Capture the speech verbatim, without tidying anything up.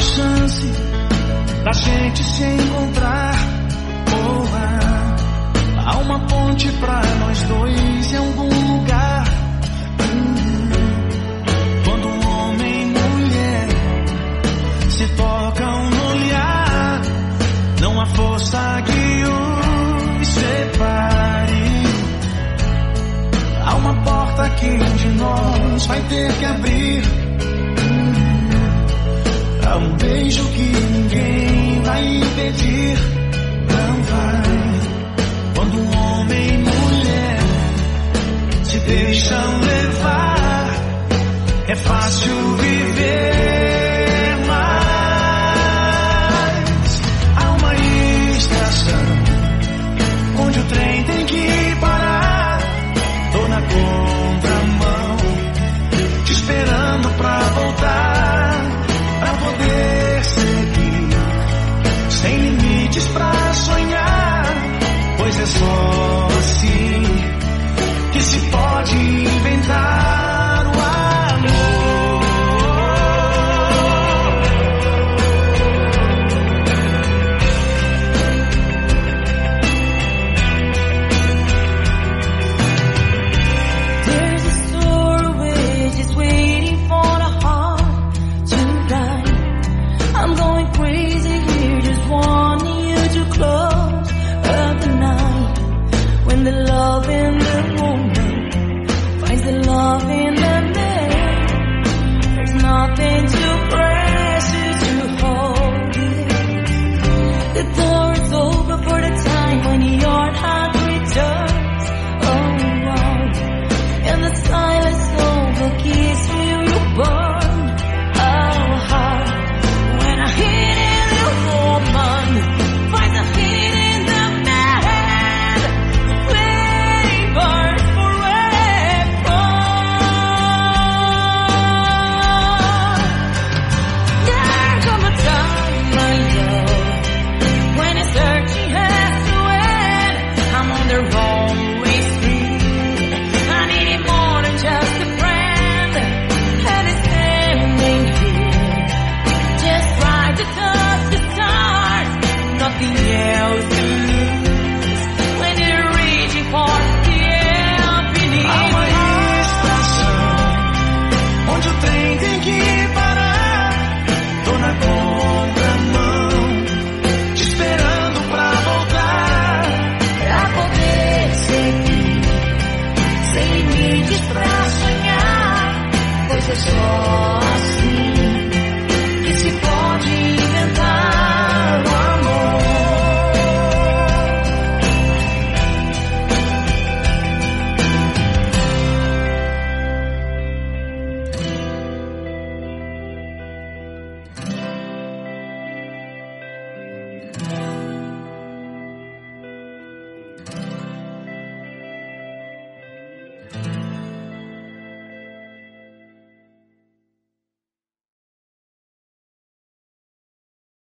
chance da gente se encontrar. Oh, ah, há uma ponte pra nós dois em algum lugar. Hum, quando um homem e mulher se tocam no olhar, não há força que os separe. Há uma porta que um de nós vai ter que abrir. Há um beijo que ninguém vai impedir. Não vai. Quando um homem e mulher se deixam levar, é fácil viver. Mas há uma estação onde o trem tem que parar. Tô na contramão, te esperando pra voltar, pra poder seguir, sem limites pra sonhar. Pois é só assim que se pode inventar o amor. There's a story just waiting for the heart to write. I'm going crazy here, just wanting you to close up the night. When the love in the woman finds the love in the man, there's nothing too precious to hold it. The door is open for the time when your heart returns. Oh, wow. And the silence of the kiss feel you burn. Oh, heart. When I hit in the woman finds a hit in the man, flame burns forever. There comes a time, my love, when it's searching has to end. I'm on the wrong way street. I need it more than just a friend. And it's standing here, just right to touch the stars. Nothing else to lose when you're reaching for the air beneath. Há uma estação onde o trem tem que parar. Tô na contramão, te esperando pra voltar, Pra poder seguir, sem limites pra sonhar. Pois é só